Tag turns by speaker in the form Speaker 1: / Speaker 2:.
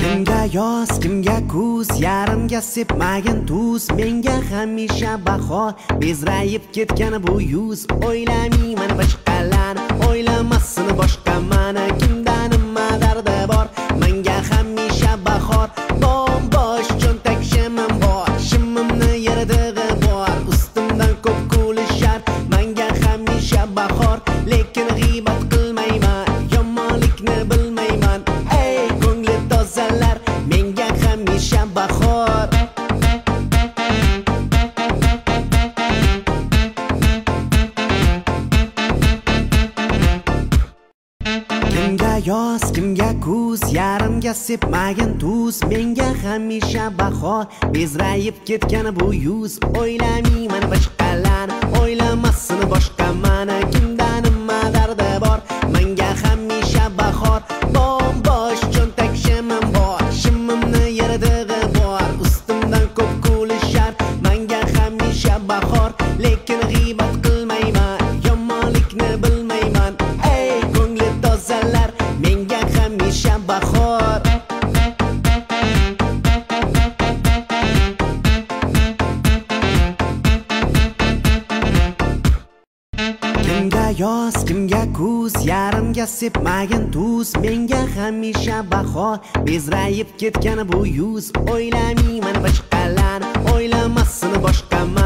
Speaker 1: Kimga yoz, kimga kuz, yarimga sepmagin tuz, menga hamisha bahor, bezrayib ketgan bu yuz. O'ylamayman boshqalarni, o'ylamasini boshqa mana, kimda nima dardi bor, menga hamisha bahor. Bombosh cho'ntak shimim bor, shimimni yirtig'i bor, ustimdan ko'p kulishar, menga hamisha bahor. Lekin g'iybat qilmayman, yomonlikni bilmayman. Ey ko'ngli tozalar, menga hamisha bahor. Kimga yoz, kimga kuz, yarimga sepmagin tuz, menga hamisha bahor, bezrayib ketgan bu yuz. O'ylamayman boshqalarni, o'ylamasini boshqa mana, kimda nima dardi bor, menga hamisha bahor. Bombosh cho'ntak shimim bor, shimimni yirtig'i bor, ustimdan ko'p kulishar, menga hamisha bahor. Lekin g'iybat qilmayman, yomonlikni bilmayman. Ey ko'ngli tozalar, menga hamisha bahor. Kimga yoz, kimga kuz, yarimga sepmagin tuz, menga hamisha bahor, bezrayib ketgan bu yuz. O'ylamayman boshqalarni, o'ylamasini boshqa